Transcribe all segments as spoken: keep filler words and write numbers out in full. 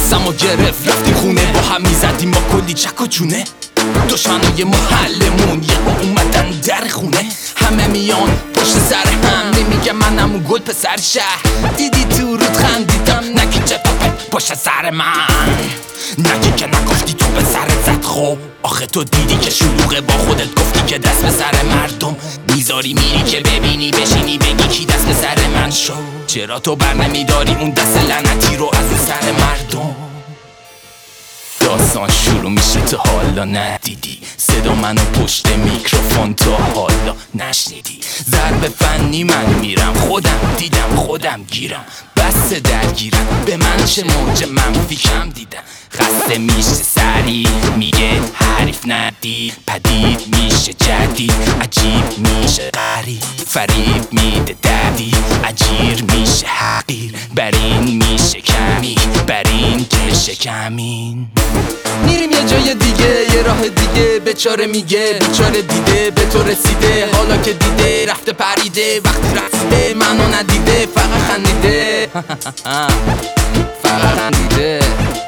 دستمو گرفت رفتیم خونه، با هم میزدیم با کلی چک و چونه. دشمنای محلمون یه با اومدن در خونه، همه میان پشت سر هم، نمیگه منم اون گل پسر شهر. دیدی تو رود خندیدم، نگی چطور پشت سر من، نگی که نگفتی تو به سرت زد. خب آخه تو دیدی که شلوغه، با خودت گفتی که دست به سر مردم میذاری، میری که ببینی بشینی بگی کی دست به سر من شو. چرا تو بر نمیداری اون دست لعنتی رو از اون سر مردم؟ داستان شروع میشه تو حالا ندیدی، صدا منو پشت میکروفون تو حالا نشنیدی. ضرب فنی من میرم، خودم دیدم خودم گیرم، بس درگیرم به من چه موج منفی کم دیدم. خسته میشه سریع میگه حریف ندید، پدید میشه جدید، عجیب میشه غریب، فریب میده دردی، اجیر میشه حقیر، برین میشه کمی، برین که شکمین. میریم یه جای دیگه، یه راه دیگه، بیچاره میگه بیچاره دیده به تو رسیده، حالا که دیده رفته پریده، وقتی رسیده منو ندیده، فقط خندیده فقط خندیده.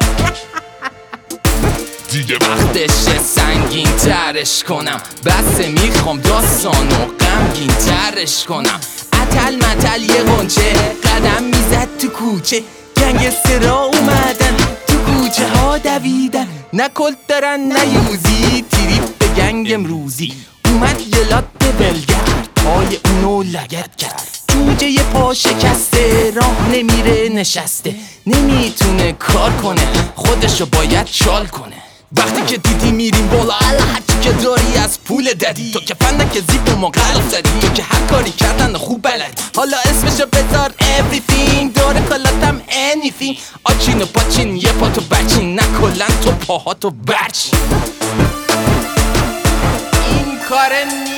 دیگه وقتشه سنگین ترش کنم، بسه میخوام داستانو غمگین ترش کنم. اتل متل یه غنچه قدم میزد تو کوچه، گنگسترا اومدن تو کوچه ها دویدن، نه کلت دارن نه یوزی، تریپ به گنگ امروزی. اومد یه لاته بلگرد، پای اونو لگت کرد، جوجه یه پا شکسته، راه نمیره نشسته، نمیتونه کار کنه، خودشو باید چال کنه. وقتی که دیدی میریم بالا، الا هرچی که داری از پول دادی، تو که فندک زیب و مقلب زدی، تو که هر کاری کردن خوب بلد، حالا اسمشو بذار everything، دور کلاتم anything، آچین و پاچین یه پا تو برچین، نه کلن تو پاهاتو برچین. این کار